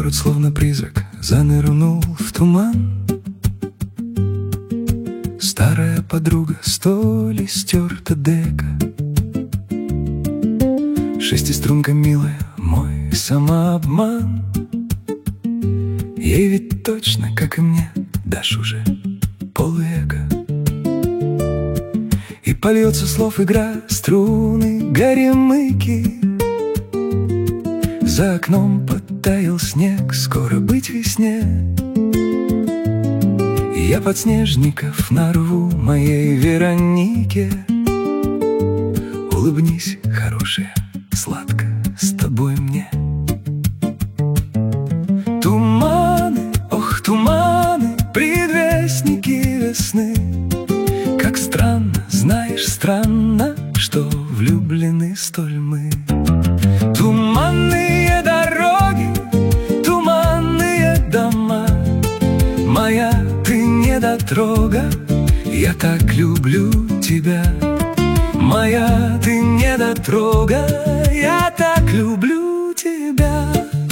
Город словно призрак занырнул в туман. Старая подруга, столь истерта дека. Шестиструнка милая, мой самообман. Ей ведь точно, как и мне, дашь уже полвека. И польется слов игра, струны, горемыки. За окном подтаял снег, скоро быть весне. И я подснежников нарву моей Веронике. Улыбнись, хорошая, сладко с тобой мне. Туманы, ох, туманы, предвестники весны. Как странно, знаешь, странно, что влюблены столь мы. Туманные дороги, туманные дома. Моя ты недотрога, я так люблю тебя. Моя ты недотрога, я так люблю тебя.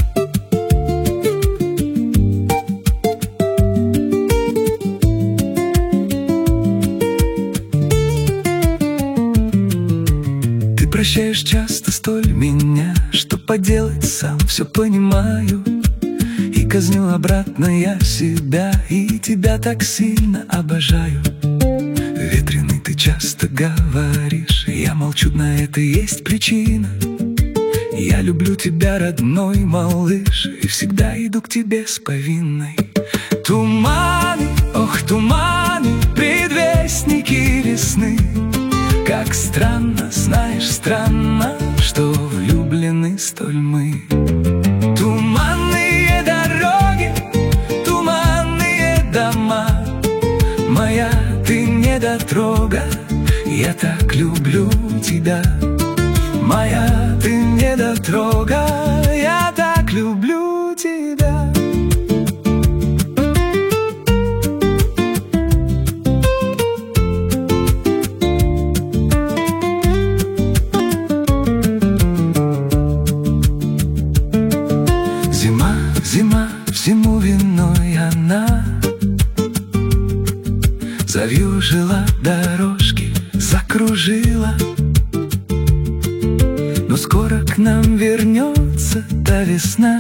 Ты прощаешь часто столь меня, что поделать сам все понимаю. И казню обратно я себя, и тебя так сильно обожаю. Ветреный ты часто говоришь, я молчу, на это есть причина. Я люблю тебя, родной малыш, и всегда иду к тебе с повинной. Туманы, ох, туманы, предвестники весны. Как странно, знаешь, странно, что влюблены столь мы. Туманные дороги, туманные дома. Моя ты недотрога, я так люблю тебя. Моя ты недотрога, я так люблю тебя. Зима, зима, всему виной она. Завьюжила дорожки, закружила. Но скоро к нам вернется та весна,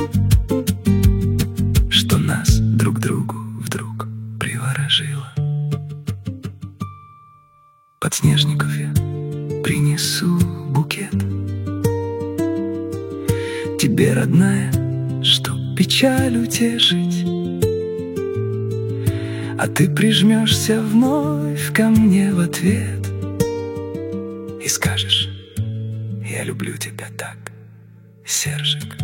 что нас друг к другу вдруг приворожила. Подснежников я принесу букет тебе, родная, чтоб печаль утешить. А ты прижмешься вновь ко мне в ответ и скажешь: я люблю тебя так, Сержик.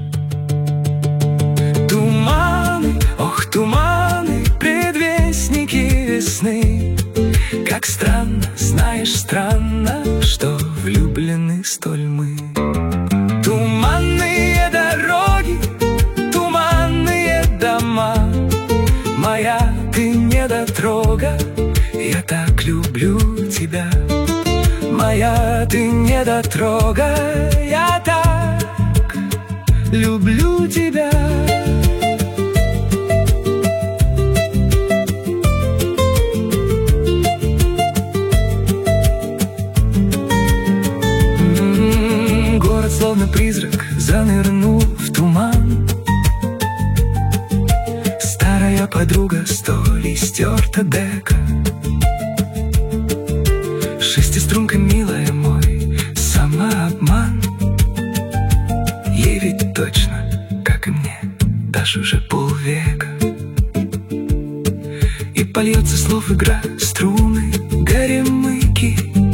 Туманы, ох, туманы, предвестники весны. Как странно, знаешь, странно, что влюблены столь мы. Туманные дороги, туманные дома. Моя ты недотрога, я так люблю тебя. Моя ты недотрога, я так люблю тебя. Город словно призрак занырнул в туман. Старая подруга, столь истерта дека. Шестиструнка милая, мой самообман. Ей ведь точно, как и мне, дашь уже полвека. И польется слов игра, струны, горемыки.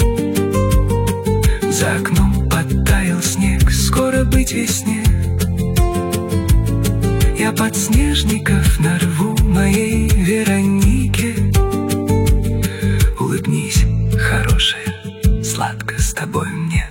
За окном подтаял снег, скоро быть весне. Я подснежников нарву моей Веронике. Улыбнись, хорошая, сладко с тобой мне.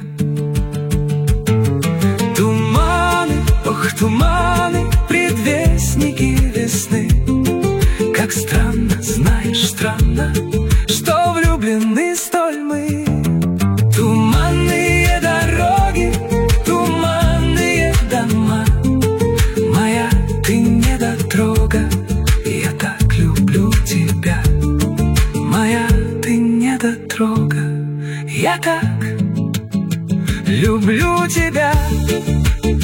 Туманы, ох, туманы, предвестники весны. Как странно, знаешь, странно, что влюблены столь мы. Туманные дороги, туманные дома. Моя трогай. Я так люблю тебя.